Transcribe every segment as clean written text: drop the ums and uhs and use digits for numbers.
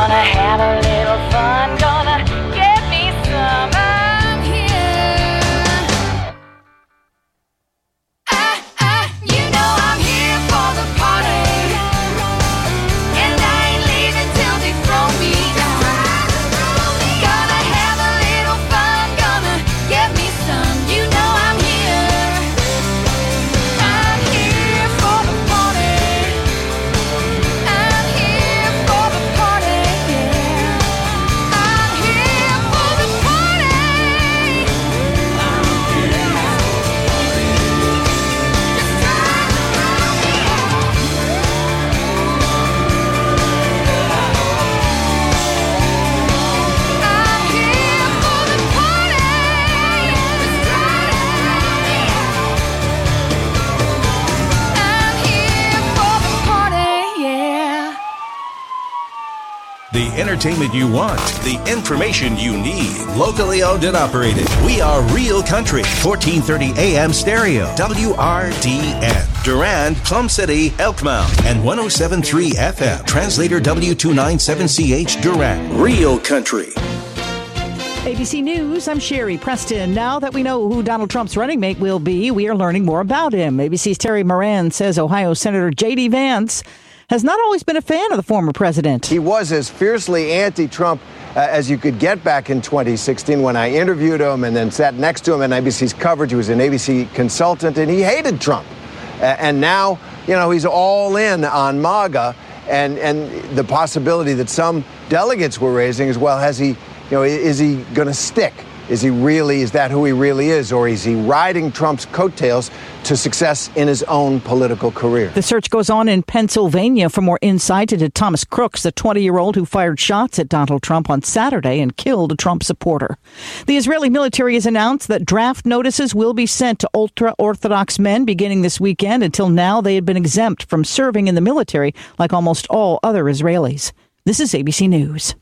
Gonna have a little fun, gonna get me some. I'm here. You know I'm here for the party, and I ain't leaving till they throw me down. Gonna have a little fun, gonna get me some. You know I'm here. I'm here for the party. I'm here for the party, yeah. I'm here for the party. I'm here for the party. I'm here for the party, yeah. The entertainment you want, the information you need. Locally owned and operated. We are Real Country. 1430 AM stereo. WRDN. Durand, Plum City, Elkmount. And 107.3 FM. Translator W297CH Durand. Real Country. ABC News, I'm Sherry Preston. Now that we know who Donald Trump's running mate will be, we are learning more about him. ABC's Terry Moran says Ohio Senator J.D. Vance has not always been a fan of the former president. He was as fiercely anti-Trump as you could get back in 2016 when I interviewed him and then sat next to him in ABC's coverage. He was an ABC consultant, and he hated Trump. And now, you know, he's all in on MAGA, and the possibility that some delegates were raising is, well, has he, you know, is he going to stick? Is that who he really is? Or is he riding Trump's coattails to success in his own political career? The search goes on in Pennsylvania for more insight into Thomas Crooks, the 20-year-old who fired shots at Donald Trump on Saturday and killed a Trump supporter. The Israeli military has announced that draft notices will be sent to ultra-Orthodox men beginning this weekend. Until now, they had been exempt from serving in the military like almost all other Israelis. This is ABC News.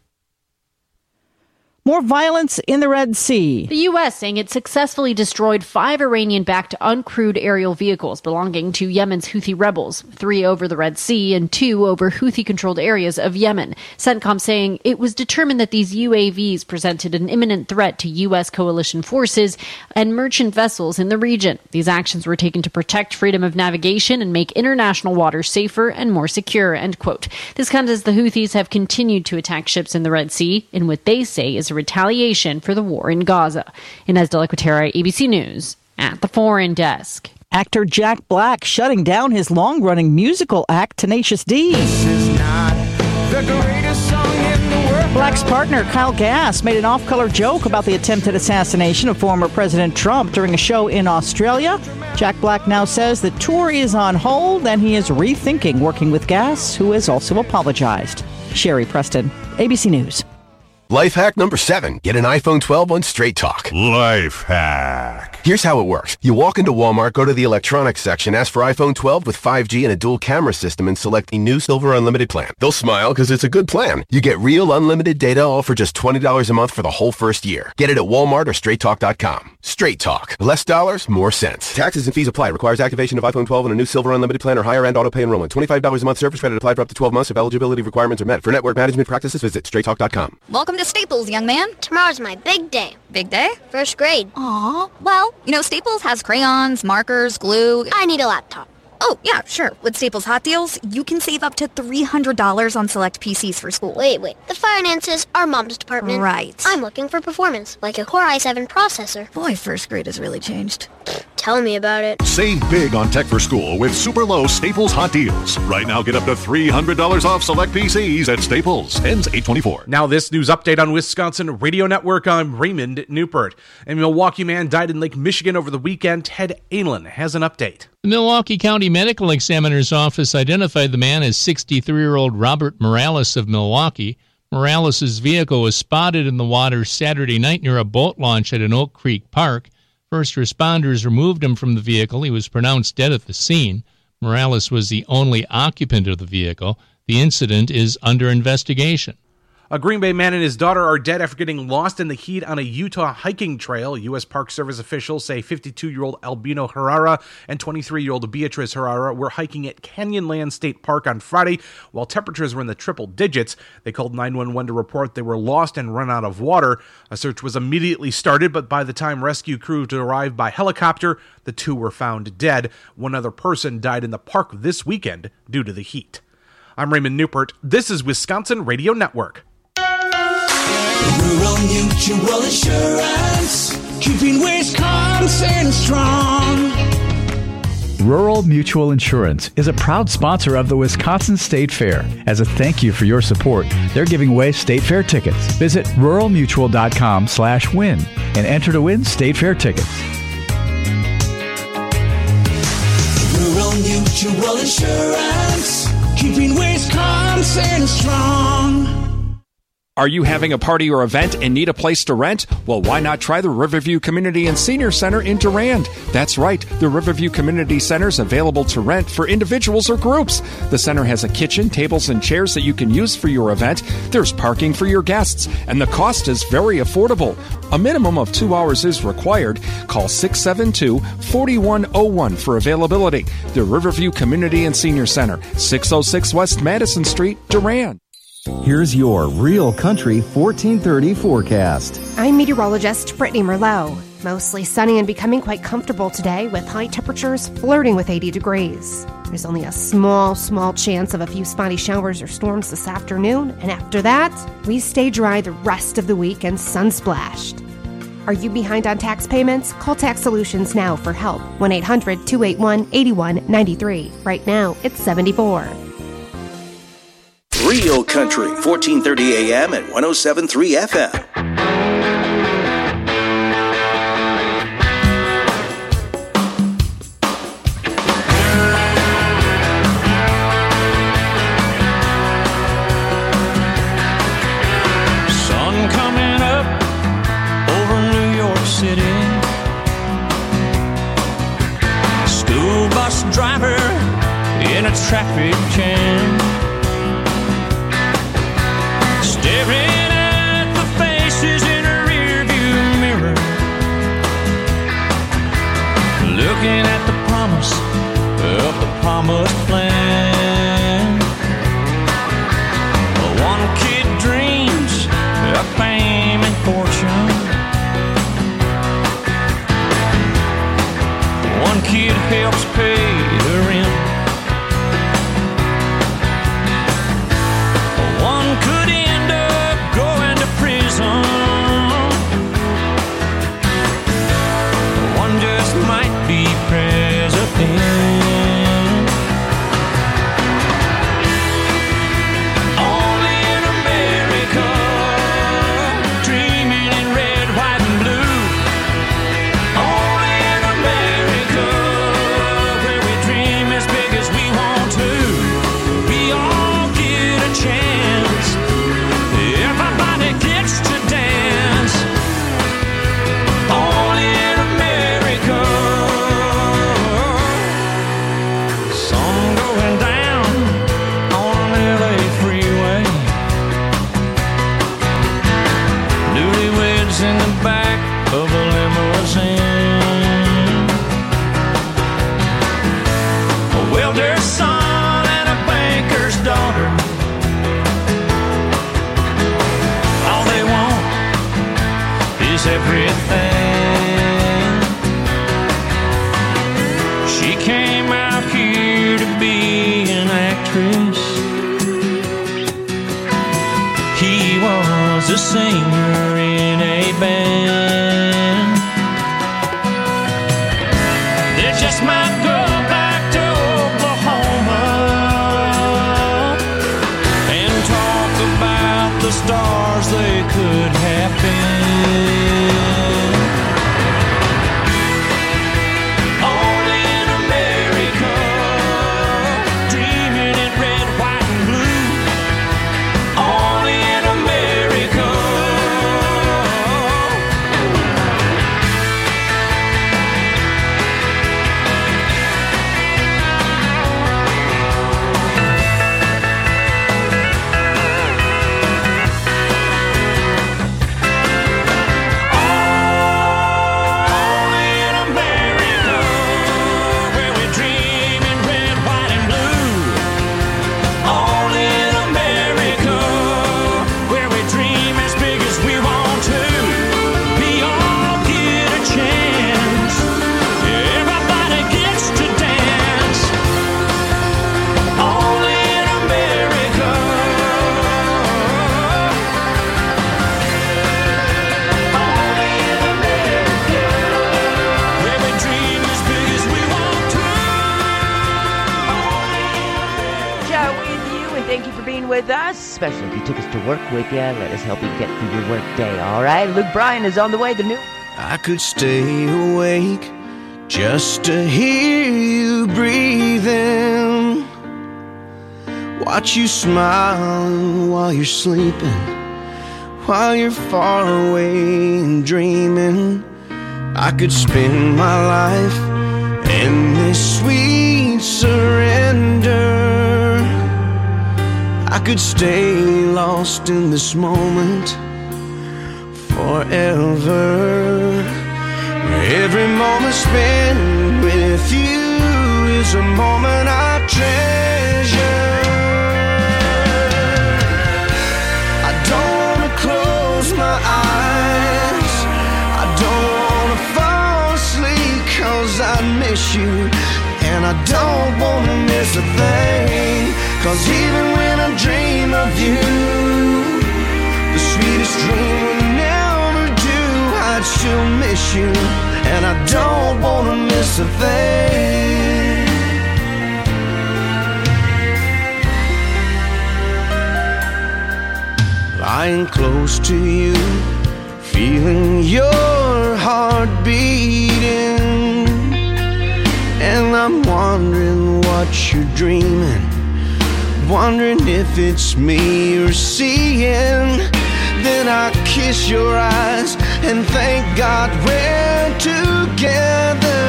More violence in the Red Sea. The U.S. saying it successfully destroyed 5 Iranian-backed uncrewed aerial vehicles belonging to Yemen's Houthi rebels, 3 over the Red Sea and 2 over Houthi-controlled areas of Yemen. CENTCOM saying it was determined that these UAVs presented an imminent threat to U.S. coalition forces and merchant vessels in the region. These actions were taken to protect freedom of navigation and make international waters safer and more secure, end quote. This comes as the Houthis have continued to attack ships in the Red Sea in what they say is a retaliation for the war in Gaza. Inez de la Cuetara, ABC News, at the Foreign Desk. Actor Jack Black shutting down his long-running musical act, Tenacious D. This is not the greatest song in the world. Black's partner, Kyle Gass, made an off-color joke about the attempted assassination of former President Trump during a show in Australia. Jack Black now says the tour is on hold and he is rethinking working with Gass, who has also apologized. Sherry Preston, ABC News. Life hack number 7. Get an iPhone 12 on Straight Talk. Life hack. Here's how it works. You walk into Walmart, go to the electronics section, ask for iPhone 12 with 5G and a dual camera system, and select the new Silver Unlimited plan. They'll smile because it's a good plan. You get real unlimited data all for just $20 a month for the whole first year. Get it at Walmart or StraightTalk.com. Straight Talk. Less dollars, more sense. Taxes and fees apply. Requires activation of iPhone 12 and a new Silver Unlimited plan or higher-end auto-pay enrollment. $25 a month service credit applied for up to 12 months if eligibility requirements are met. For network management practices, visit StraightTalk.com. Welcome to Staples, young man. Tomorrow's my big day. Big day? First grade. Aw. Well, you know, Staples has crayons, markers, glue. I need a laptop. Oh, yeah, sure. With Staples Hot Deals, you can save up to $300 on select PCs for school. Wait. The finances are Mom's department. Right. I'm looking for performance, like a Core i7 processor. Boy, first grade has really changed. Tell me about it. Save big on tech for school with super low Staples Hot Deals. Right now, get up to $300 off select PCs at Staples. Ends 8/24. Now this news update on Wisconsin Radio Network. I'm Raymond Newport. A Milwaukee man died in Lake Michigan over the weekend. Ted Allen has an update. The Milwaukee County Medical Examiner's Office identified the man as 63-year-old Robert Morales of Milwaukee. Morales' vehicle was spotted in the water Saturday night near a boat launch at an Oak Creek park. First responders removed him from the vehicle. He was pronounced dead at the scene. Morales was the only occupant of the vehicle. The incident is under investigation. A Green Bay man and his daughter are dead after getting lost in the heat on a Utah hiking trail. U.S. Park Service officials say 52-year-old Albino Herrera and 23-year-old Beatriz Herrera were hiking at Canyonland State Park on Friday while temperatures were in the triple digits. They called 911 to report they were lost and run out of water. A search was immediately started, but by the time rescue crews arrived by helicopter, the two were found dead. One other person died in the park this weekend due to the heat. I'm Raymond Newport. This is Wisconsin Radio Network. Rural Mutual Insurance, keeping Wisconsin strong. Rural Mutual Insurance is a proud sponsor of the Wisconsin State Fair. As a thank you for your support, they're giving away State Fair tickets. Visit ruralmutual.com/win and enter to win State Fair tickets. Rural Mutual Insurance, keeping Wisconsin strong. Are you having a party or event and need a place to rent? Well, why not try the Riverview Community and Senior Center in Durand? That's right, the Riverview Community Center is available to rent for individuals or groups. The center has a kitchen, tables, and chairs that you can use for your event. There's parking for your guests, and the cost is very affordable. A minimum of 2 hours is required. Call 672-4101 for availability. The Riverview Community and Senior Center, 606 West Madison Street, Durand. Here's your Real Country 1430 forecast. I'm meteorologist Brittany Merlot. Mostly sunny and becoming quite comfortable today with high temperatures flirting with 80 degrees. There's only a small chance of a few spotty showers or storms this afternoon, and after that, we stay dry the rest of the week and sun-splashed. Are you behind on tax payments? Call Tax Solutions now for help. 1-800-281-8193. Right now, it's 74. Real Country, 1430 AM and 107.3 FM. Sun coming up over New York City. School bus driver in a traffic jam. Staring at the faces in a rearview mirror, looking at the promise of the promised land. One kid dreams of fame and fortune. One kid helps pay the rent. One could end up going to prison. One just might be president. Only in America, dreaming in red, white, and blue. Only in America, where we dream as big as we want to. We all get a chance. Everybody gets to dance. Only in America. Sun going down on an LA freeway. Newlyweds in the back of a limousine. A welder's son and a banker's daughter. All they want is everything. She came out here to be an actress. He was a singer in a band. They just might go back to Oklahoma and talk about the stars they could have been. Only in America, dreaming in red, white, and blue. Only in America. for being with us, especially if you took us to work with you. Let us help you get through your work day, all right? Luke Bryan is on the way, the new... I could stay awake just to hear you breathing, watch you smile while you're sleeping, while you're far away and dreaming. I could spend my life in this sweet surrender. I could stay lost in this moment forever. Every moment spent with you is a moment I treasure. I don't wanna close my eyes, I don't wanna fall asleep, 'cause I miss you, and I don't wanna miss a thing. 'Cause even when I dream of you, the sweetest dream will never do. I'd still miss you, and I don't wanna miss a thing. Lying close to you, feeling your heart beating, and I'm wondering what you're dreaming, wondering if it's me you're seeing. Then I kiss your eyes and thank God we're together.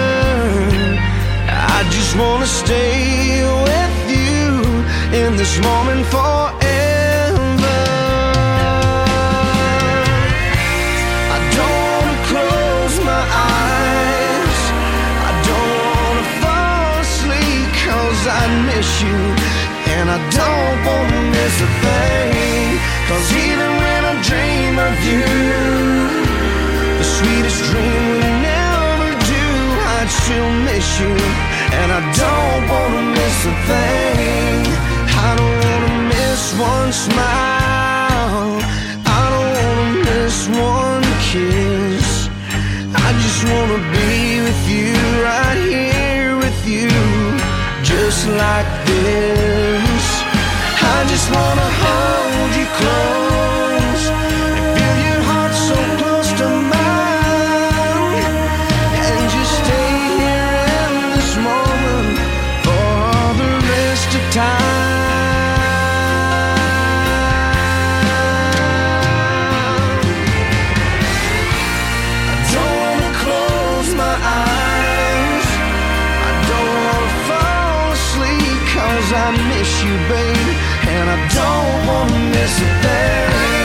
I just wanna stay with you in this moment forever. I don't wanna close my eyes, I don't wanna fall asleep, 'cause I miss you, and I don't wanna miss a thing. 'Cause even when I dream of you, the sweetest dream will never do. I'd still miss you, and I don't wanna miss a thing. I don't wanna miss one smile, I don't wanna miss one kiss. I just wanna be with you, right here with you, just like this. I just wanna hold you close and feel your heart so close to mine, and just stay here in this moment for all the rest of time. I don't wanna close my eyes, I don't wanna fall asleep, 'cause I miss you, baby, and I don't wanna miss a thing.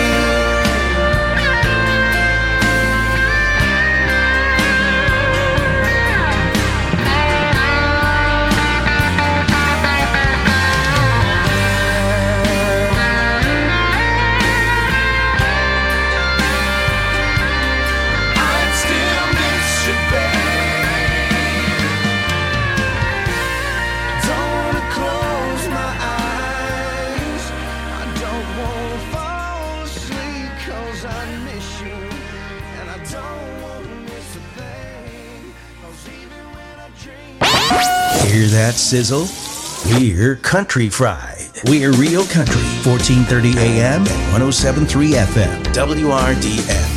I'd still miss you, babe. Don't wanna close my eyes, I don't wanna fall asleep, 'cause I miss you, and I don't wanna miss a thing. 'Cause even when I dream. Hear that sizzle? We're Country Fried. We're Real Country, 1430 AM and 107.3 FM, WRDN.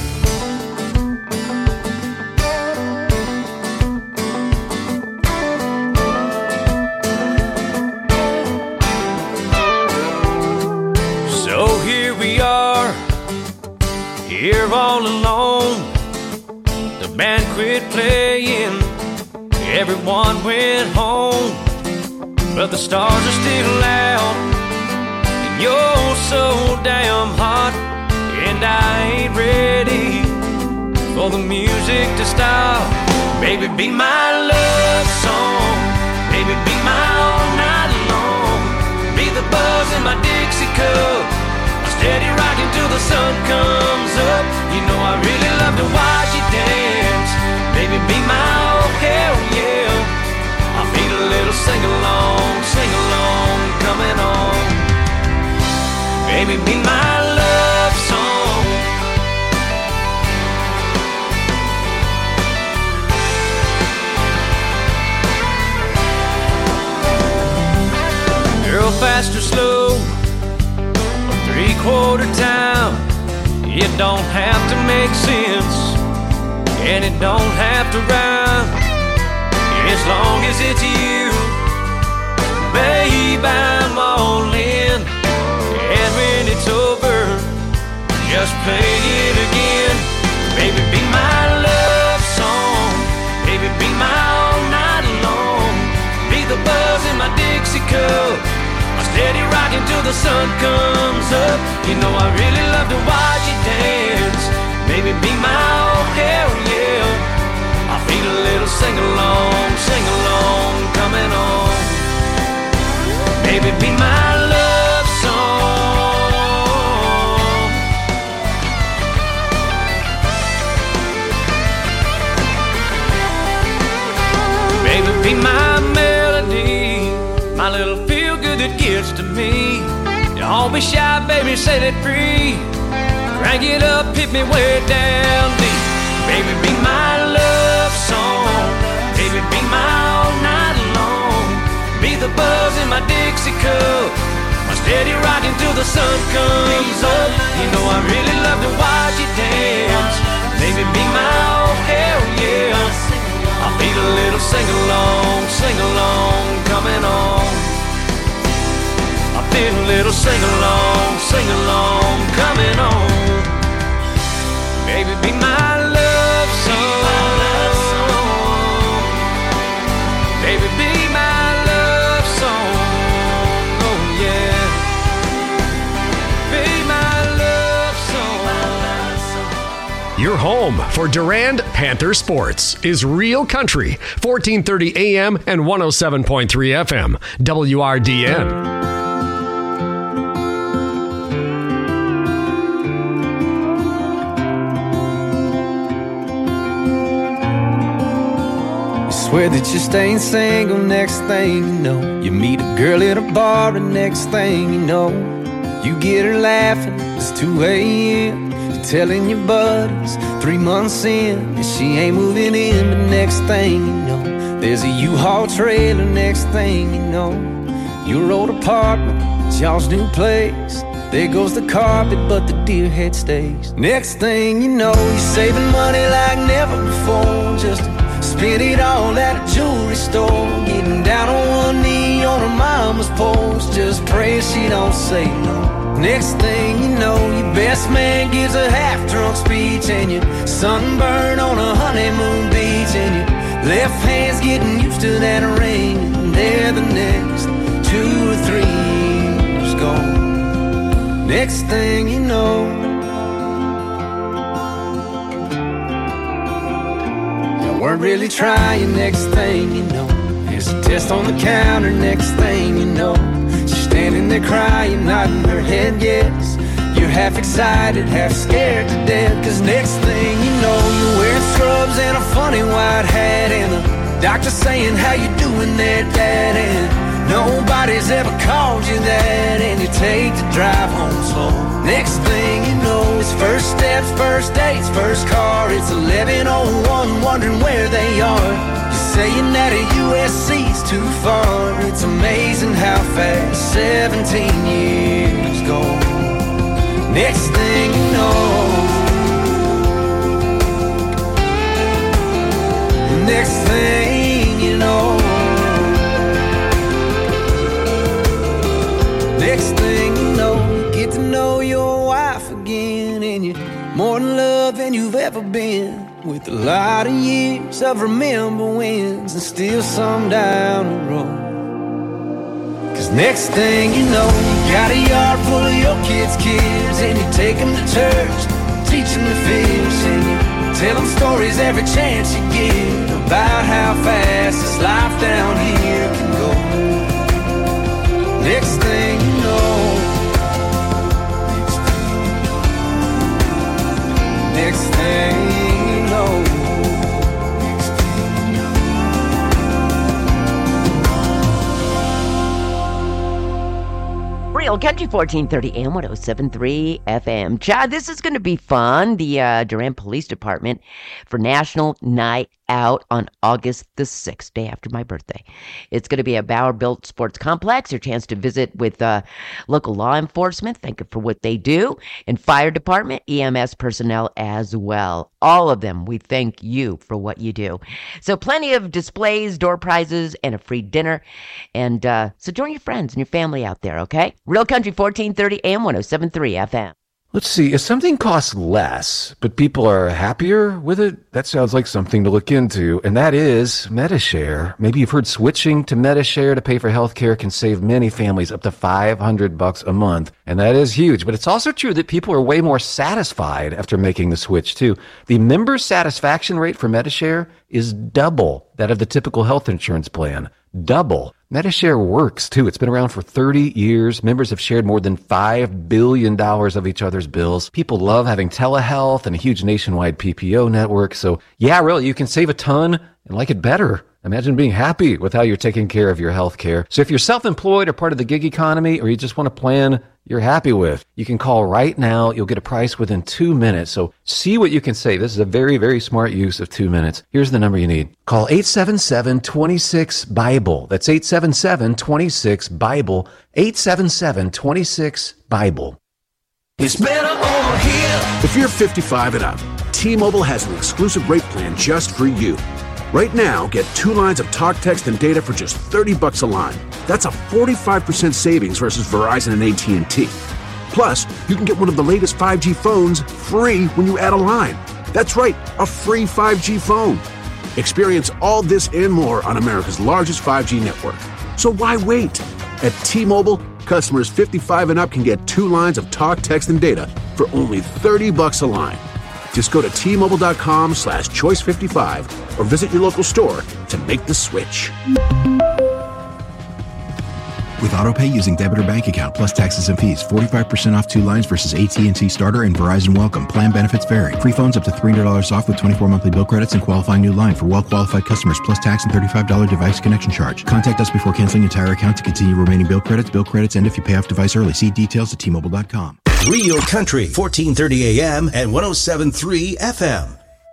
So here we are, here all alone. The band quit playing, everyone went home, but the stars are still out, and you're so damn hot, and I ain't ready for the music to stop. Baby, be my love song, baby, be my all night long, be the buzz in my Dixie cup, steady rocking till the sun comes up. You know I really love to watch you dance. Baby, be my oh hell yeah. I feel a little sing along coming on. Baby, be my love song. Girl, fast or slow, motor town. It don't have to make sense, and it don't have to rhyme. As long as it's you, babe, I'm all in. And when it's over, just play it again. Baby, be my love song. Baby, be my all night long. Be the buzz in my Dixie cup, my steady rocking till the sun comes up. You know I really love to watch you dance. Baby, be my all hell yeah. I feel a little sing-along coming on. Baby, be my love song. Baby, be my melody, my little feel-good that gets to me. Don't be shy, baby, set it free. Crank it up, hit me way down deep. Baby, be my love song. Baby, be my all night long. Be the buzz in my Dixie cup, my steady rocking till the sun comes up. You know I really love to watch you dance. Baby, be my all hell yeah. I feel a little sing-along coming on. I feel a little sing-along coming on. Baby, be my love song. Baby, be my love song. Oh yeah. Be my love song. Your home for Durand Panther Sports is Real Country, 1430 AM and 107.3 FM, WRDN. Swear that you're staying single, next thing you know, you meet a girl at a bar, and next thing you know, you get her laughing, it's 2 a.m. You're telling your buddies 3 months in, and she ain't moving in. But next thing you know, there's a U-Haul trailer. Next thing you know, your old apartment, it's y'all's new place. There goes the carpet, but the deer head stays. Next thing you know, you're saving money like never before, just to spend it all at a jewelry store. Getting down on one knee on her mama's porch, just praying she don't say no. Next thing you know, your best man gives a half-drunk speech, and you're sunburned on a honeymoon beach, and your left hand's getting used to that ring, and there the next 2 or 3 years gone. Next thing you know, weren't really trying. Next thing you know, there's a test on the counter. Next thing you know, she's standing there crying, nodding her head yes. You're half excited, half scared to death, cause next thing you know, you're wearing scrubs and a funny white hat, and the doctor saying, how you doing there, Dad? And nobody's ever called you that, and you take the drive home slow. Next thing you know, it's first steps, first dates, first car. It's 11:01, wondering where they are. You're saying that a USC's too far. It's amazing how fast 17 years go. Next thing you know, next thing you know, next thing you know, you get to know your wife again, and you're more in love than you've ever been, with a lot of years of remember wins and still some down the road. Cause next thing you know, you got a yard full of your kids' and you take them to church, teach them to fish, and you tell them stories every chance you get about how fast this life down here can go. Next thing you know, next thing you know, Real Country 1430 AM 107.3 FM. Chad, this is going to be fun. The Durand Police Department for National Night out on August the 6th, day after my birthday. It's going to be a Bower-built sports complex, your chance to visit with local law enforcement, thank you for what they do, and fire department, EMS personnel as well. All of them, we thank you for what you do. So plenty of displays, door prizes, and a free dinner. And so join your friends and your family out there, okay? Real Country 1430 AM 107.3 FM. Let's see, if something costs less, but people are happier with it, that sounds like something to look into, and that is Medi-Share. Maybe you've heard switching to Medi-Share to pay for healthcare can save many families up to $500 a month, and that is huge. But it's also true that people are way more satisfied after making the switch, too. The member satisfaction rate for Medi-Share is double that of the typical health insurance plan. Double. Medi-Share works, too. It's been around for 30 years. Members have shared more than $5 billion of each other's bills. People love having telehealth and a huge nationwide PPO network. So, yeah, really, you can save a ton and like it better. Imagine being happy with how you're taking care of your health care. So if you're self-employed or part of the gig economy, or you just want a plan you're happy with, you can call right now. You'll get a price within 2 minutes. So see what you can save. This is a very, very smart use of 2 minutes. Here's the number you need. Call 877-26-BIBLE. That's 877-26-BIBLE. 877-26-BIBLE. It's better over here. If you're 55 and up, T-Mobile has an exclusive rate plan just for you. Right now, get 2 lines of talk, text, and data for just $30 a line. That's a 45% savings versus Verizon and AT&T. Plus, you can get one of the latest 5G phones free when you add a line. That's right, a free 5G phone. Experience all this and more on America's largest 5G network. So why wait? At T-Mobile, customers 55 and up can get 2 lines of talk, text, and data for only $30 a line. Just go to T-Mobile.com/choice55 or visit your local store to make the switch. With AutoPay using debit or bank account plus taxes and fees, 45% off 2 lines versus AT&T Starter and Verizon Welcome. Plan benefits vary. Free phones up to $300 off with 24 monthly bill credits and qualifying new line for well-qualified customers plus tax and $35 device connection charge. Contact us before canceling entire account to continue remaining bill credits, and if you pay off device early. See details at T-Mobile.com. Real Country, 1430 AM and 107.3 FM.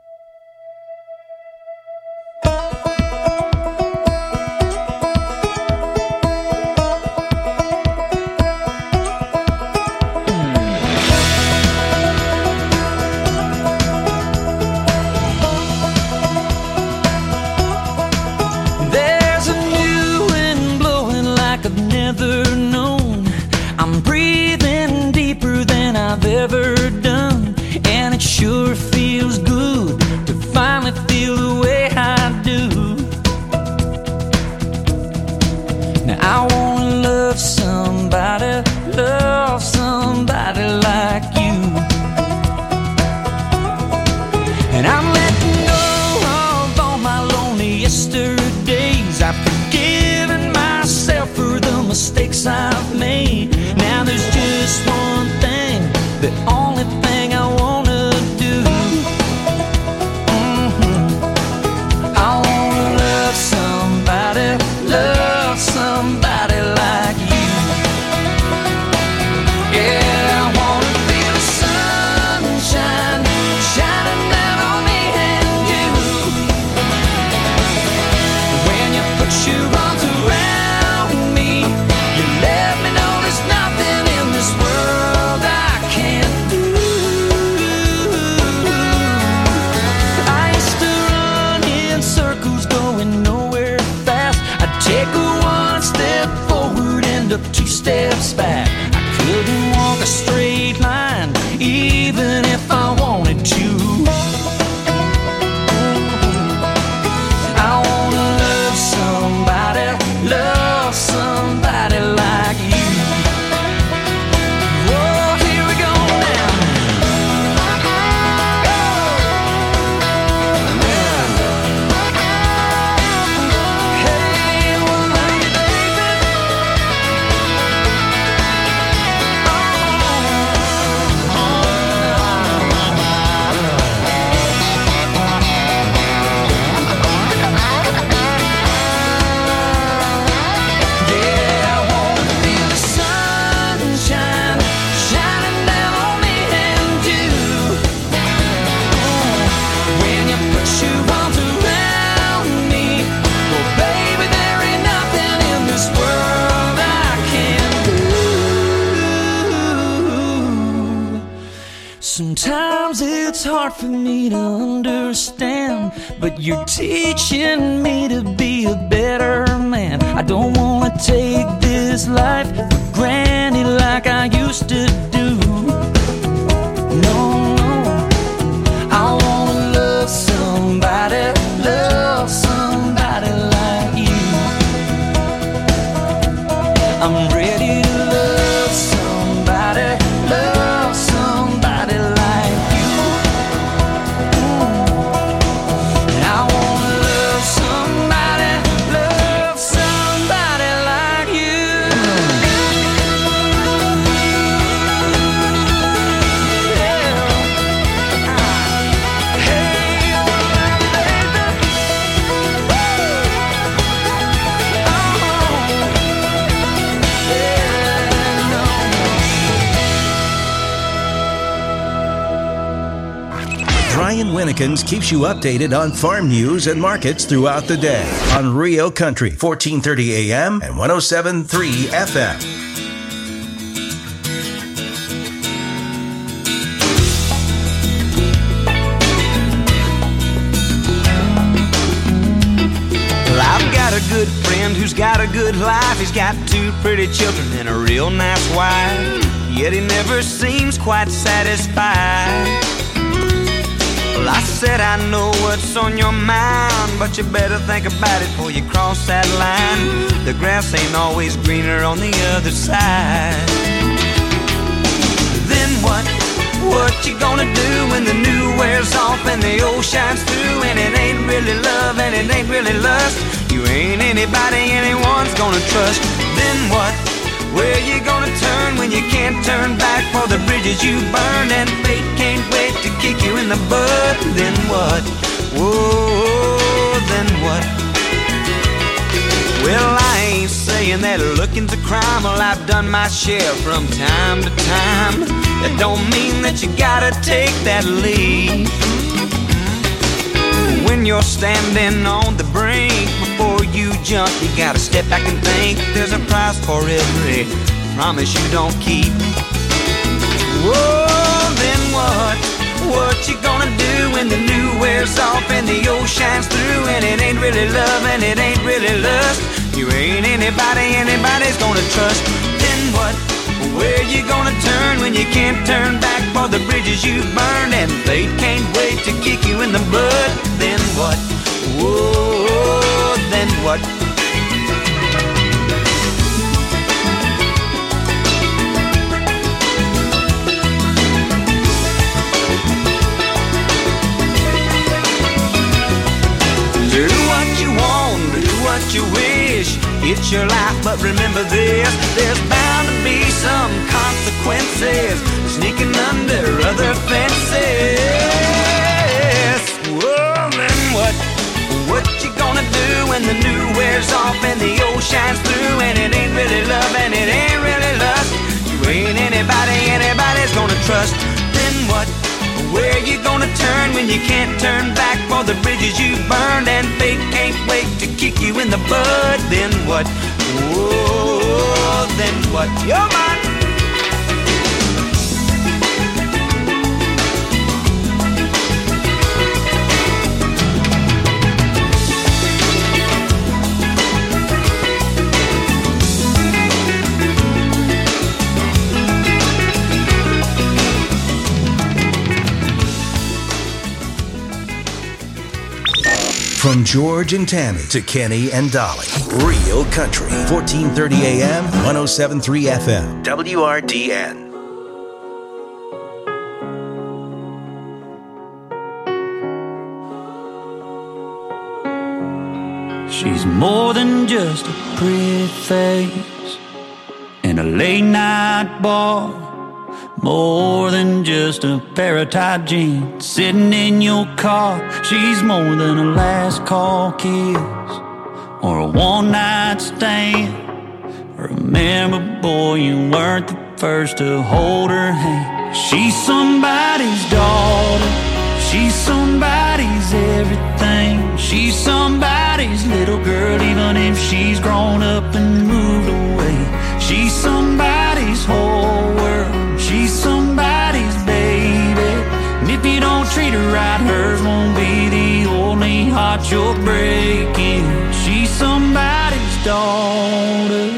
There's a new wind blowing like I've never known. I'm breathing deeper than I've ever done, and it sure feels good to finally feel the way I do. Now I wanna love somebody like you, and I'm letting go of all my lonely yesterdays. I've forgiven myself for the mistakes I've made. Now there's just one thing, the only thing I wanna do. I wanna love somebody like you. Yeah, I wanna feel the sunshine shining down on me and you. When you put your arms around me, you let me know there's nothing in this world I can't do. Sometimes it's hard for me to understand, but you're teaching me to be a better man. I don't wanna take this life for granted like I used to do. No, I wanna love somebody like you. I'm ready to love somebody like you. I wanna love somebody like you. Brian Winnekins keeps you updated on farm news and markets throughout the day on Rio Country, 1430 AM and 107.3 FM. Well, I've got a good friend who's got a good life. He's got 2 pretty children and a real nice wife. Yet he never seems quite satisfied. Well, I said I know what's on your mind, but you better think about it before you cross that line. The grass ain't always greener on the other side. Then what? What you gonna do when the new wears off and the old shines through? And it ain't really love and it ain't really lust. You ain't anybody anyone's gonna trust. Then what? Where you gonna turn when you can't turn back for the bridges you burned? And fate can't wait to kick you in the butt. Then what? Whoa, then what? Well, I ain't saying that looking's a crime. Well, I've done my share from time to time. That don't mean that you gotta take that leap. When you're standing on the brink, before you jump, you gotta step back and think. There's a price for every promise you don't keep. Whoa, then what? What you gonna do when the new wears off and the old shines through? And it ain't really love and it ain't really lust. You ain't anybody anybody's gonna trust. Then what? Where you gonna turn when you can't turn back for the bridges you've burned? And fate can't wait to kick you in the butt. Then what? Whoa, then what? Do what you want, do what you wish. It's your life, but remember this. There's bound to be some consequences sneaking under other fences. Whoa, then what? What you gonna do when the new wears off and the old shines through? And it ain't really love and it ain't really lust. You ain't anybody anybody's gonna trust. Then what? Where you gonna turn when you can't turn back for the bridges you burned? And fate can't wait to kick you in the butt. Then what? Whoa, then what? You're mine. From George and Tammy to Kenny and Dolly. Real Country. 1430 AM, 107.3 FM. WRDN. She's more than just a pretty face in a late night bar. More than just a pair of tight jeans sitting in your car. She's more than a last call kiss or a one night stand. Remember, boy, you weren't the first to hold her hand. She's somebody's daughter. She's somebody's everything. She's somebody's little girl, even if she's grown up and moved away. She's somebody's whole world. She's somebody's baby. heart you're breaking. She's somebody's daughter.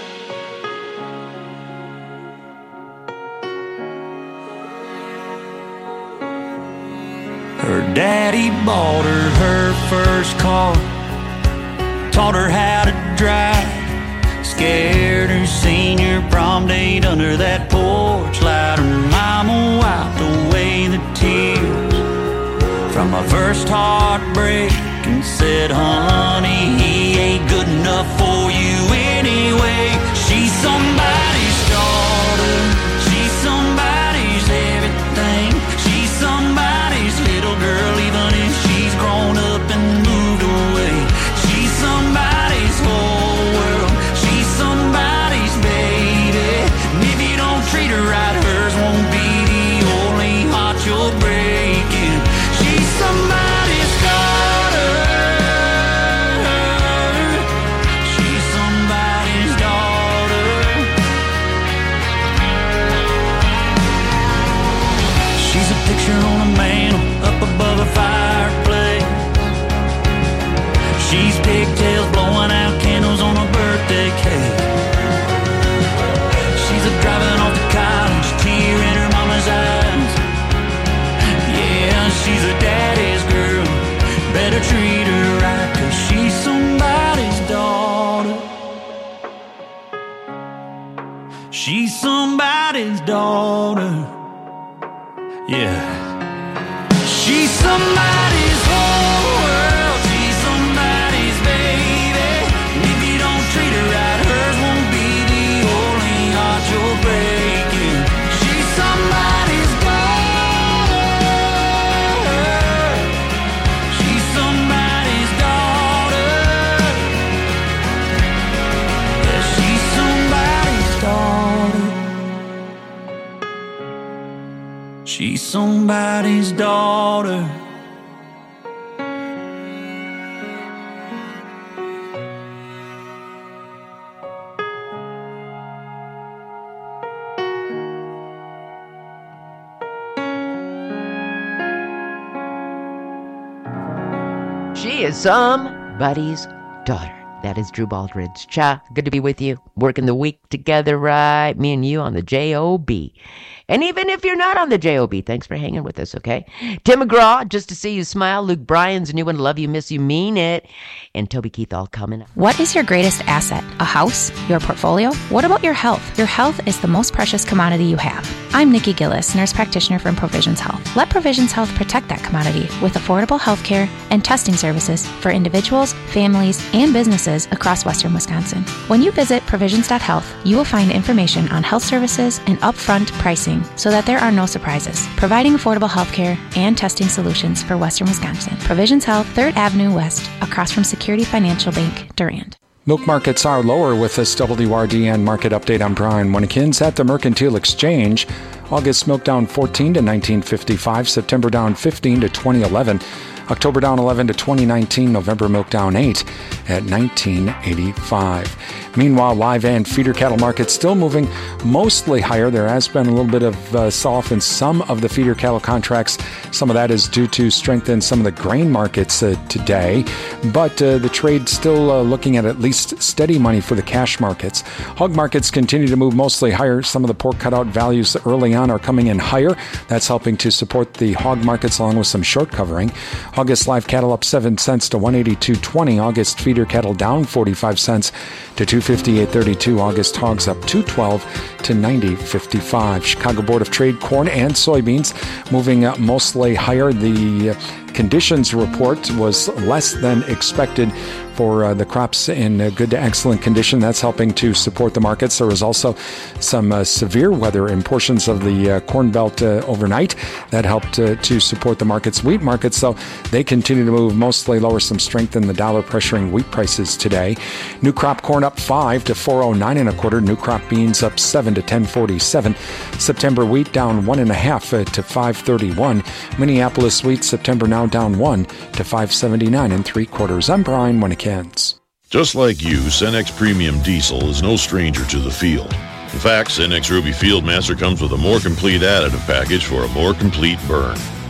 Her daddy bought her first car, taught her how to drive, scared her senior prom date under that porch light. Her mama wiped away the tears from my first heartbreak and said, honey, he ain't good enough for you anyway. She's somebody's daughter. She's somebody's everything. She's somebody's little girl, even if she's grown up and moved away. She's somebody's whole world. She's somebody's baby. And if you don't treat her right, hers won't be the only heart you're breaking. She's somebody's daughter. She's somebody's daughter. She's a picture on a mantle up above a fireplace. She's pigtails blowing out candles on a birthday cake. She's a driving off to college, tear in her mama's eyes. Yeah, she's a daddy's girl. Better treat her right, 'cause she's somebody's daughter. She's somebody's daughter. Yeah. She's somebody's whole world. She's somebody's baby. And if you don't treat her right, hers won't be the only heart you're breaking. She's somebody's daughter. She's somebody's daughter. Yeah, she's somebody's daughter. She's somebody's daughter. She is somebody's daughter. That is Drew Baldridge. Cha, good to be with you. Working the week together, right? Me and you on the J-O-B. And even if you're not on the J-O-B, thanks for hanging with us, okay? Tim McGraw, just to see you smile. Luke Bryan's new one, Love You, Miss You, Mean It. And Toby Keith all coming up. What is your greatest asset? A house? Your portfolio? What about your health? Your health is the most precious commodity you have. I'm Nikki Gillis, nurse practitioner from Provisions Health. Let Provisions Health protect that commodity with affordable health care and testing services for individuals, families, and businesses across western Wisconsin. When you visit provisions.health, you will find information on health services and upfront pricing so that there are no surprises, providing affordable health care and testing solutions for western Wisconsin. Provisions Health, 3rd Avenue West, across from Security Financial Bank, Durand. Milk markets are lower with this WRDN market update. I'm Brian Winnekins at the Mercantile Exchange. August milk down 14 to 1955, September down 15 to 2011, October down 11 to 2019, November milk down 8 at 1985. Meanwhile, live and feeder cattle markets still moving mostly higher. There has been a little bit of sell-off in some of the feeder cattle contracts. Some of that is due to strength in some of the grain markets today. But the trade still looking at least steady money for the cash markets. Hog markets continue to move mostly higher. Some of the pork cutout values early on are coming in higher. That's helping to support the hog markets along with some short covering. August live cattle up 7 cents to 182.20. August feeder cattle down 45 cents to 258.32. August hogs up 212 to 90.55. Chicago Board of Trade corn and soybeans moving up mostly higher. The conditions report was less than expected for the crops in good to excellent condition. That's helping to support the markets. There was also some severe weather in portions of the Corn Belt overnight that helped to support the markets. Wheat markets, though, they continue to move mostly lower. Some strength in the dollar pressuring wheat prices today. New crop corn up 5 to 409 1/4. New crop beans up 7 to 1047. September wheat down 1.5 to 531. Minneapolis wheat September now down 1 to 579 3/4. I'm Brian Winnekins. Just like you, Cenex Premium Diesel is no stranger to the field. In fact, Cenex Ruby Fieldmaster comes with a more complete additive package for a more complete burn.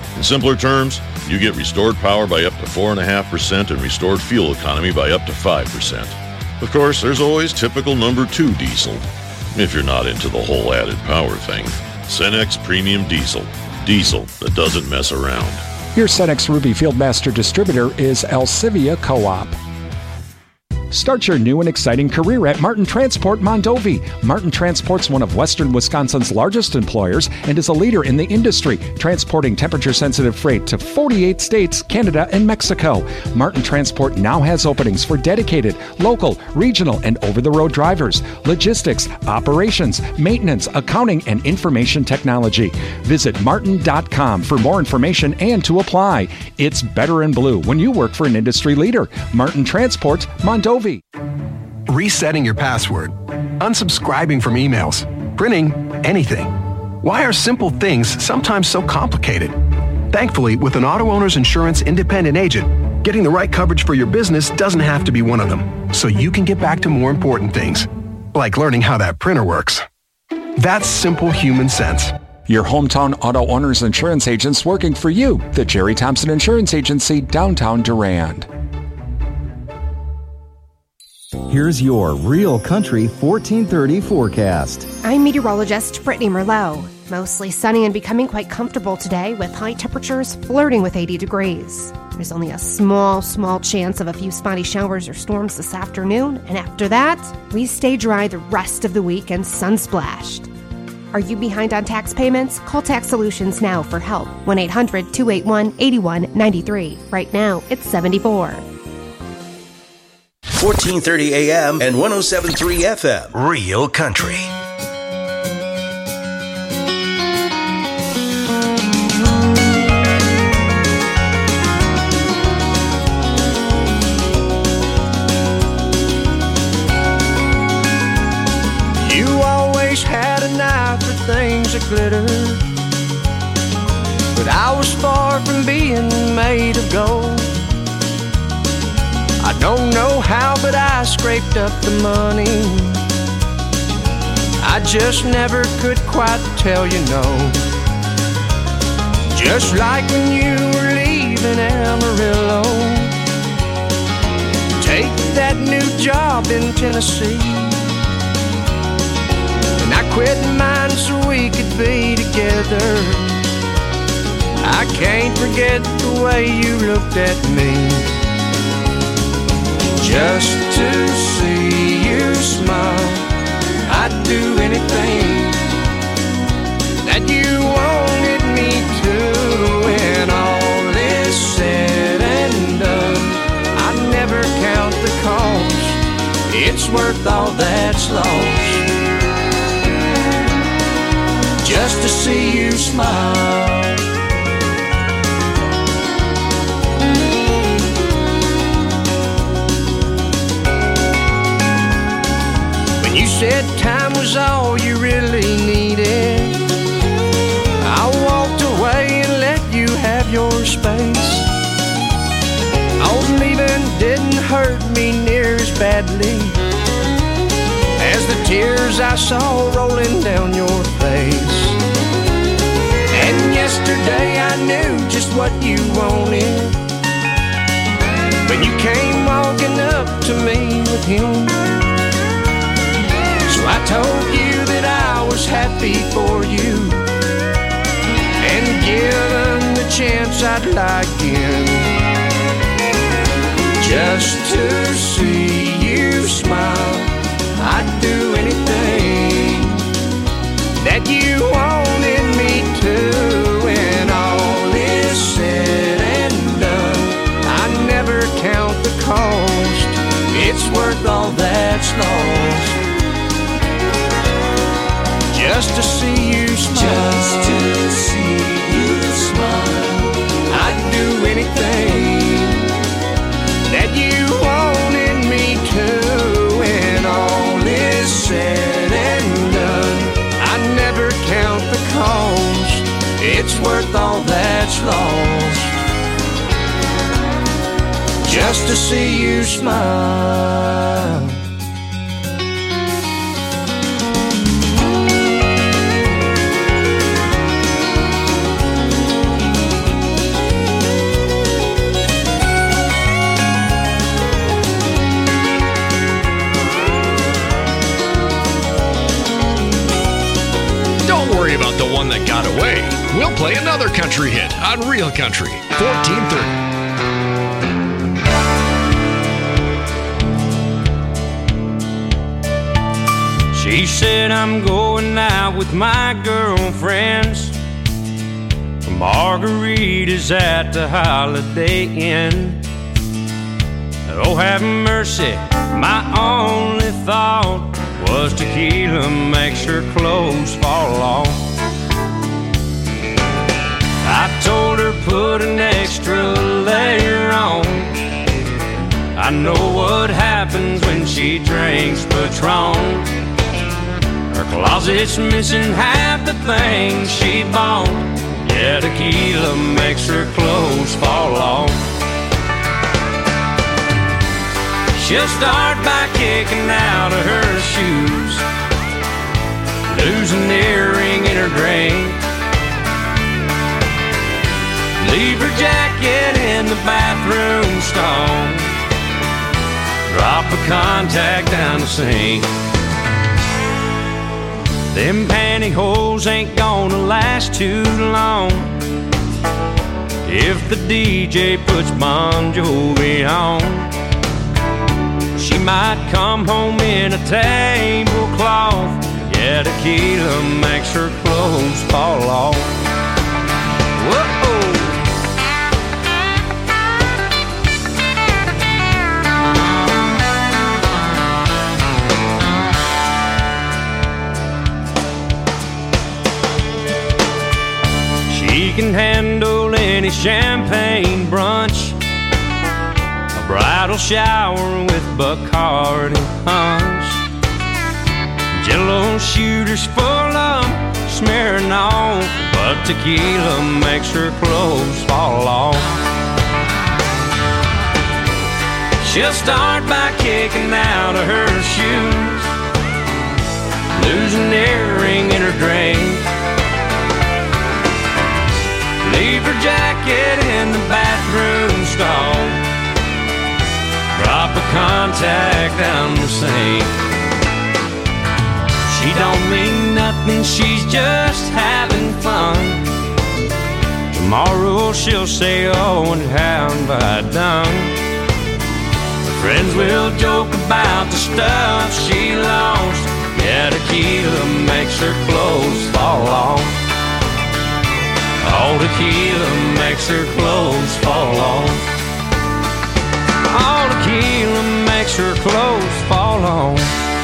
In simpler terms, you get restored power by up to 4.5% and restored fuel economy by up to 5%. Of course, there's always typical number 2 diesel, if you're not into the whole added power thing. Cenex Premium Diesel. Diesel that doesn't mess around. Your Cenex Ruby Fieldmaster distributor is Alcivia Co-op. Start your new and exciting career at Martin Transport Mondovi. Martin Transport's one of western Wisconsin's largest employers and is a leader in the industry, transporting temperature-sensitive freight to 48 states, Canada, and Mexico. Martin Transport now has openings for dedicated, local, regional, and over-the-road drivers, logistics, operations, maintenance, accounting, and information technology. Visit martin.com for more information and to apply. It's better in blue when you work for an industry leader. Martin Transport Mondovi. Resetting your password, unsubscribing from emails, printing anything. Why are simple things sometimes so complicated? Thankfully, with an Auto Owners Insurance independent agent, getting the right coverage for your business doesn't have to be one of them, so you can get back to more important things, like learning how that printer works. That's simple human sense. Your hometown Auto Owners Insurance agents working for you. The Jerry Thompson Insurance Agency, downtown Durand. Here's your Real Country 1430 forecast. I'm meteorologist Brittany Merlot. Mostly sunny and becoming quite comfortable today with high temperatures flirting with 80 degrees. There's only a small chance of a few spotty showers or storms this afternoon, and after that, we stay dry the rest of the week and sun-splashed. Are you behind on tax payments? Call Tax Solutions now for help. 1-800-281-8193. Right now, it's 74. 1430 AM and 107.3 FM. Real Country. You always had an eye for things that glitter, but I was far from being made of gold. I don't know how, but I scraped up the money. I just never could quite tell you no. Just like when you were leaving Amarillo, take that new job in Tennessee, and I quit mine so we could be together. I can't forget the way you looked at me. Just to see you smile, I'd do anything that you wanted me to. When all is said and done, I'd never count the cost. It's worth all that's lost, just to see you smile. You said time was all you really needed. I walked away and let you have your space. Oh, leaving didn't hurt me near as badly as the tears I saw rolling down your face. And yesterday I knew just what you wanted when you came walking up to me with him. I told you that I was happy for you, and given the chance I'd lie again, just to see you smile. I'd do anything that you wanted me to. When all is said and done, I never count the cost. It's worth all that's lost, just to see you smile. Just to see you smile. I'd do anything that you wanted me to. When all is said and done, I never count the cost. It's worth all that's lost, just to see you smile. not away. We'll play another country hit on Real Country 1430. She said I'm going out with my girlfriends for margaritas at the Holiday Inn. Oh, have mercy, my only thought was tequila makes her clothes fall off. I told her put an extra layer on. I know what happens when she drinks Patron. Her closet's missing half the things she bought. Yeah, tequila makes her clothes fall off. She'll start by kicking out of her shoes, lose an earring in her drink, leave her jacket in the bathroom stall, drop a contact down the sink. Them pantyhose ain't gonna last too long if the DJ puts Bon Jovi on. She might come home in a tablecloth. Yeah, tequila makes her clothes fall off. Whoa! She can handle any champagne brunch, a bridal shower with Bacardi punch, Jello shooters full of smearing on, but tequila makes her clothes fall off. She'll start by kicking out of her shoes, lose an earring in her drink, leave her jacket in the bathroom stall, drop a contact down the sink. She don't mean nothing, she's just having fun. Tomorrow she'll say, oh, and how have I done? Her friends will joke about the stuff she lost. Yeah, tequila makes her clothes fall off. All tequila makes her clothes fall off. All tequila makes her clothes fall off.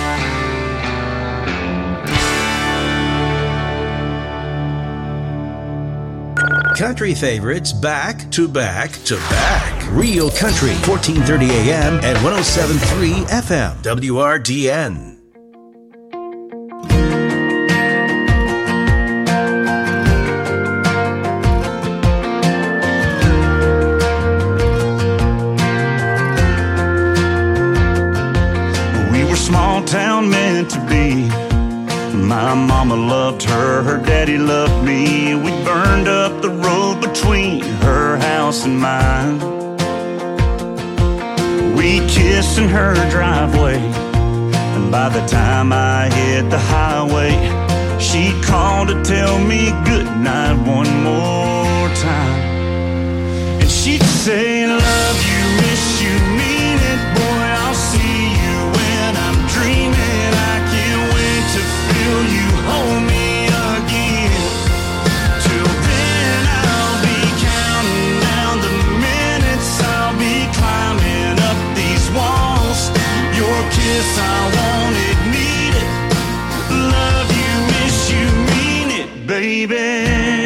Country favorites back to back to back. Real Country, 1430 AM and 107.3 FM. WRDN. Small town meant to be. My mama loved her, her daddy loved me. We burned up the road between her house and mine. We kissed in her driveway, and by the time I hit the highway, she'd call to tell me goodnight one more time. And she'd say, love you, miss you, mean it, boy, I'll see you when I'm dreaming. I can't wait to feel you hold me again. Till then I'll be counting down the minutes, I'll be climbing up these walls. Your kiss I wanted, need it. Love you, miss you, mean it, baby.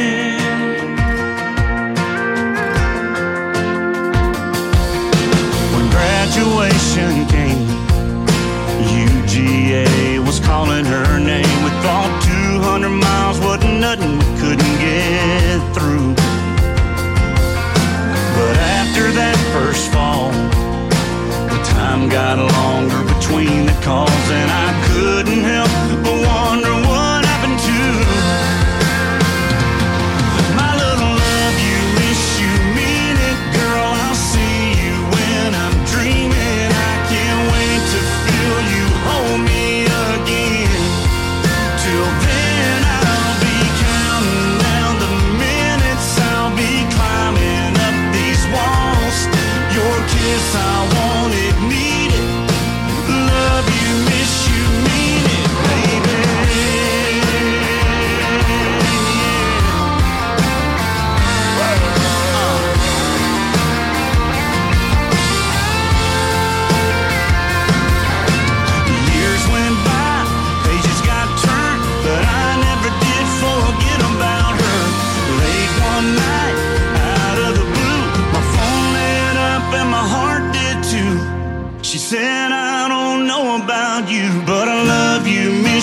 Graduation came, UGA was calling her name. We thought 200 miles wasn't nothing we couldn't get through. But after that first fall, the time got longer between the calls, and I couldn't help but wonder what happened to my little love you, wish you, mean it, girl, I'll see you when I'm dreaming. I can't wait to feel you hold me again. Till then I'll be counting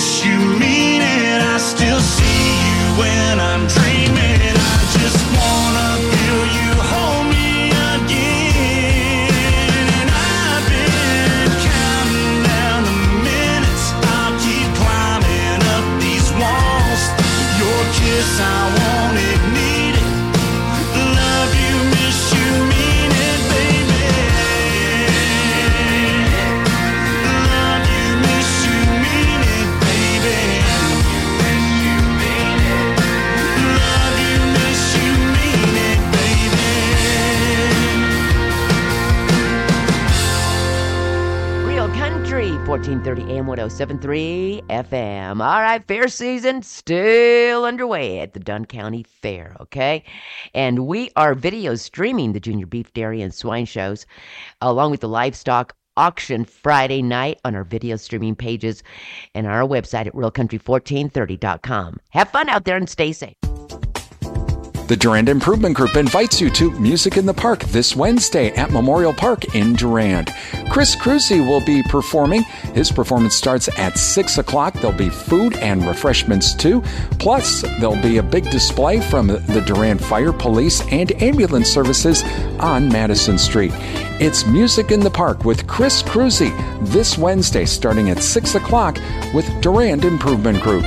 miss you, mean it. I still see you when I'm dreaming. I just wanna feel you hold me again. And I've been counting down the minutes. I'll keep climbing up these walls. Your kiss, I want it, need it. Love you, miss you, mean it, baby. Love you, miss you, mean it, baby. Love you, miss you, mean it, baby. Real Country, 1430 AM, 107.3 FM. All right, fair season still underway at the Dunn County Fair, okay? And we are video streaming the Junior Beef, Dairy, and Swine shows, along with the livestock auction Friday night on our video streaming pages and our website at realcountry1430.com. Have fun out there and stay safe. The Durand Improvement Group invites you to Music in the Park this Wednesday at Memorial Park in Durand. Chris Cruzy will be performing. His performance starts at 6 o'clock. There'll be food and refreshments too. Plus, there'll be a big display from the Durand Fire, Police, and Ambulance Services on Madison Street. It's Music in the Park with Chris Cruzy this Wednesday starting at 6 o'clock with Durand Improvement Group.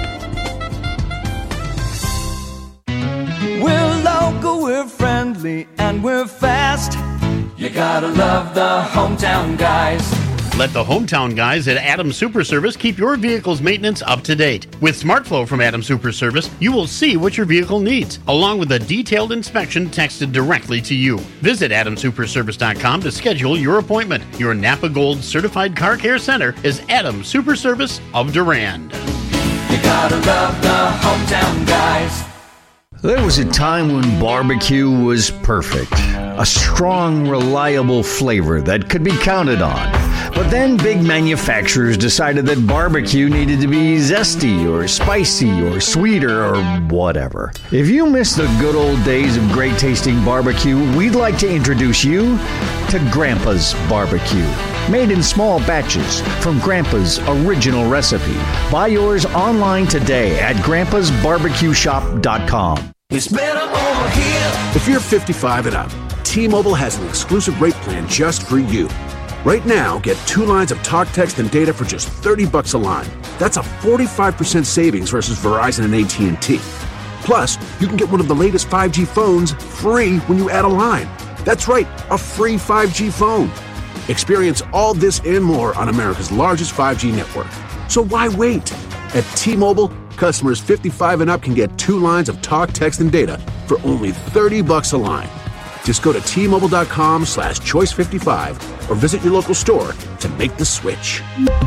We're local, we're friendly, and we're fast. You gotta love the hometown guys. Let the hometown guys at Adams Super Service keep your vehicle's maintenance up to date. With SmartFlow from Adams Super Service, you will see what your vehicle needs, along with a detailed inspection texted directly to you. Visit AdamSuperService.com to schedule your appointment. Your Napa Gold Certified Car Care Center is Adams Super Service of Durand. You gotta love the hometown guys. There was a time when barbecue was perfect. A strong, reliable flavor that could be counted on. But then big manufacturers decided that barbecue needed to be zesty or spicy or sweeter or whatever. If you miss the good old days of great tasting barbecue, we'd like to introduce you to Grandpa's Barbecue. Made in small batches from Grandpa's original recipe. Buy yours online today at grandpasbarbecueshop.com. It's better over here. If you're 55 and up, T-Mobile has an exclusive rate plan just for you. Right now, get 2 lines of talk, text, and data for just $30 a line. That's a 45% savings versus Verizon and AT&T. Plus, you can get one of the latest 5G phones free when you add a line. That's right, a free 5G phone. Experience all this and more on America's largest 5G network. So why wait? At T-Mobile, customers 55 and up can get 2 lines of talk, text, and data for only $30 a line. Just go to T-Mobile.com/choice55 or visit your local store to make the switch.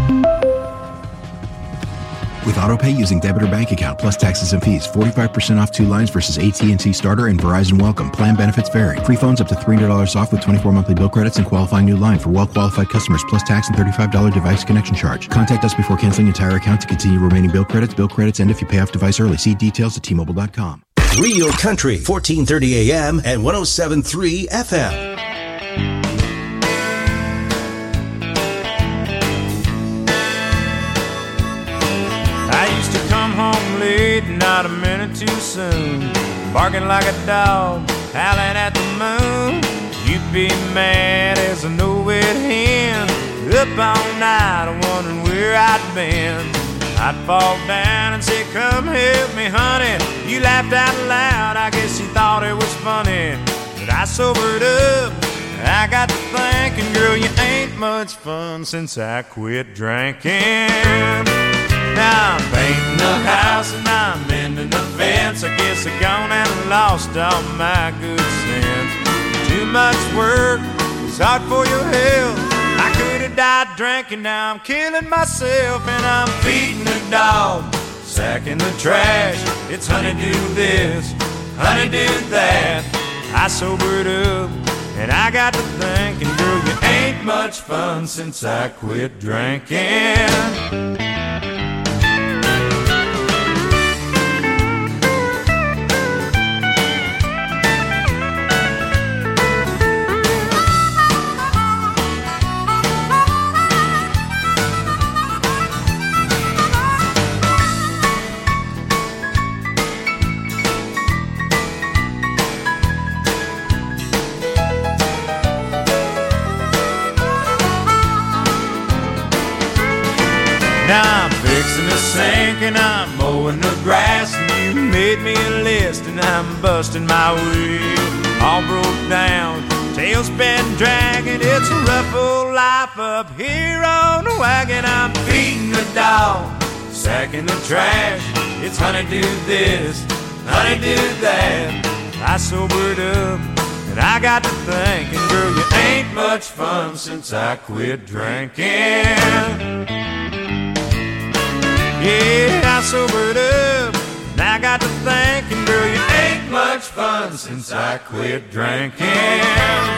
With AutoPay using debit or bank account plus taxes and fees, 45% off 2 lines versus AT&T Starter and Verizon Welcome. Plan benefits vary. Free phones up to $300 off with 24 monthly bill credits and qualifying new line for well-qualified customers plus tax and $35 device connection charge. Contact us before canceling entire account to continue remaining bill credits, and if you pay off device early. See details at T-Mobile.com. Real Country, 1430 AM and 107.3 FM. I used to come home late, not a minute too soon, barking like a dog, howling at the moon. You'd be mad as a no-wet hen, up all night wondering where I'd been. I'd fall down and say, come help me, honey. You laughed out loud, I guess you thought it was funny. But I sobered up, I got to thinking, girl, you ain't much fun since I quit drinking. Now I'm painting the house and I'm mending the fence. I guess I gone and lost all my good sense. Too much work, it's hard for your health. I could have died drinking, now I'm killing myself. And I'm feeding the dog, sacking the trash. It's honey do this, honey do that. I sobered up and I got to thinking, girl, you ain't much fun since I quit drinking. fixing to sink and I'm mowing the grass, and you made me a list and I'm busting my wheel. All broke down, tailspin dragging. It's a rough old life up here on the wagon. I'm feeding the dog, sacking the trash. It's honeydew this, honeydew that. I sobered up and I got to thinking, girl, you ain't much fun since I quit drinking. Yeah, I sobered up and I got to thinking, girl, you ain't much fun since I quit drinking.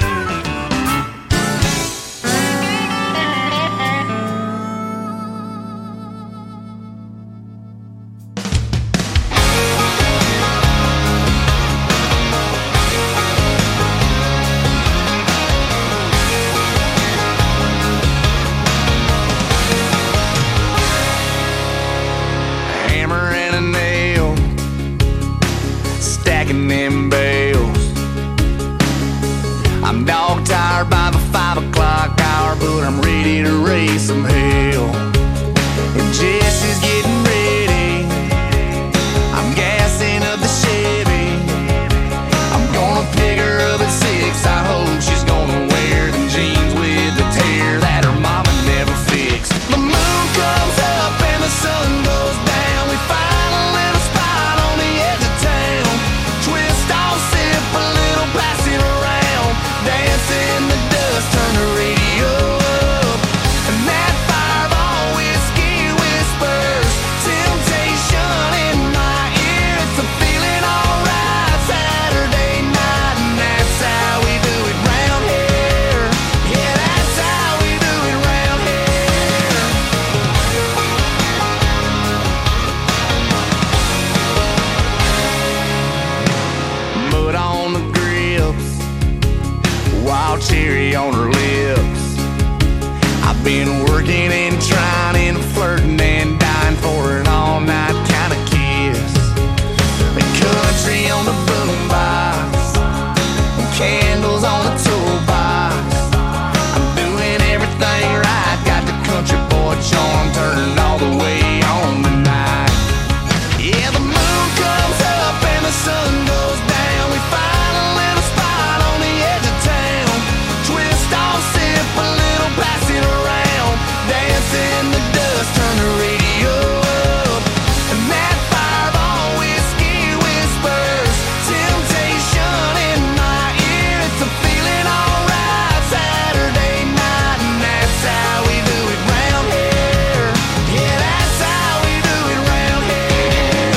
Them bales. I'm dog tired by the 5 o'clock hour, but I'm ready to raise some hell. And Jesse's getting ready. I'm gassing up the Chevy. I'm gonna pick her up at 6. I hope she's gonna wear them jeans with the tear that her mama never fixed. The moon comes up and the sun goes down. We find a little spot on the edge of town. Twist off, sip a little, pass it around. Dance in the dust, turn the radio up. And that Fireball whiskey whispers temptation in my ear. It's a feeling alright Saturday night, and that's how we do it round here. Yeah, that's how we do it round here. Mud on the grips, wild cherry on her lips. I've been working and trying and flirting and dying for an all-night kind of kiss. The country on the boombox, candles on the toolbox. I'm doing everything right, got the country boy charm turned all the way on tonight. Yeah, the moon comes up and the sun goes down. We find a little spot on the edge of town. Twist off, sip a little, pass it around. Dance in the dust, turn the radio up. And that Fireball whiskey whispers temptation in my ear. It's a feeling alright Saturday night, and that's how we do it round here. Yeah, that's how we do it round here.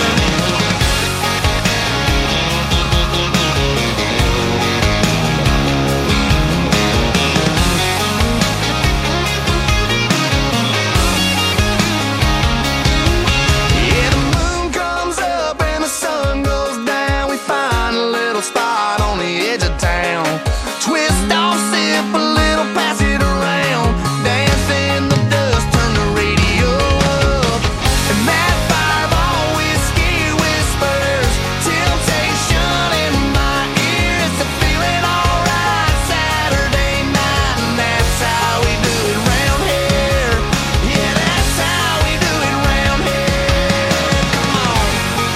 Yeah, the moon comes up and the sun goes down. We find a little spot on the edge of town. Twist off, sip a little, pass it around. Dance in the dust, turn the radio up. And that Fireball whiskey whispers temptation in my ear. It's a feeling alright Saturday night, and that's how we do it round here. Yeah, that's how we do it round here. Come on.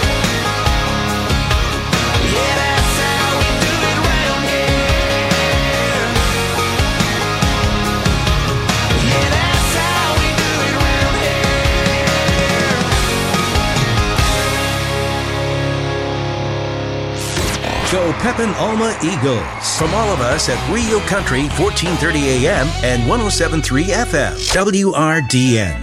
Yeah, that's how we do it round here. Yeah, that's how we do it round here. Go Pepin Alma Eagles. From all of us at Real Country 1430 AM and 107.3 FM. WRDN.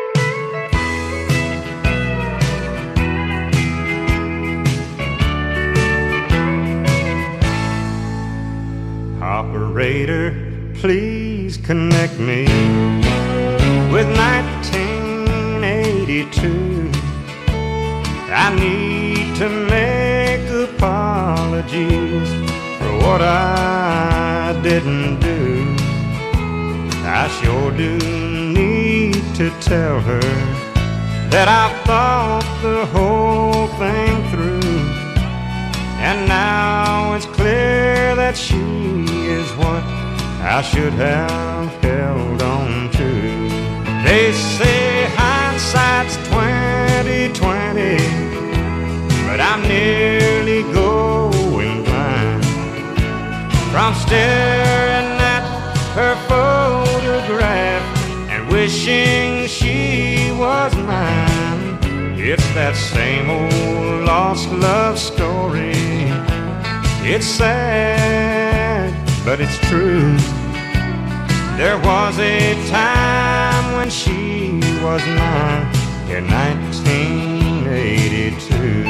Operator, please connect me with 1982. I need to make apologies for what I didn't do. I sure do need to tell her that I thought the whole thing through. And now it's clear that she is what I should have held on to. They say hindsight nearly going blind from staring at her photograph and wishing she was mine. It's that same old lost love story. It's sad, but it's true. There was a time when she was mine in 1982.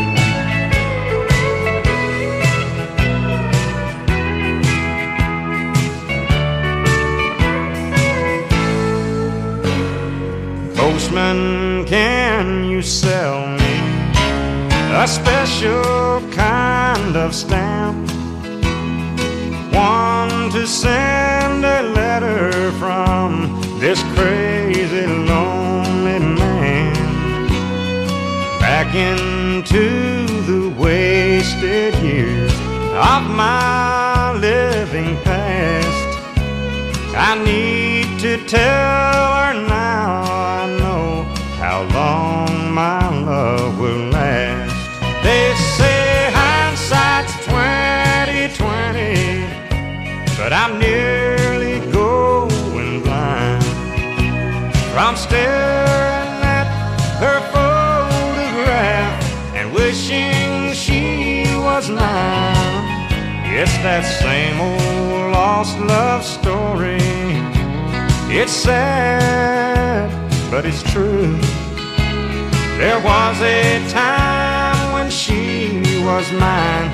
Postman, can you sell me a special kind of stamp? One to send a letter from this crazy lonely man back into the wasted years of my living past. I need to tell her now I know how long my love will last. They say hindsight's 20/20, but I'm nearly going blind from staring at her photograph and wishing she was mine. It's that same old lost love story. It's sad, but it's true. There was a time when she was mine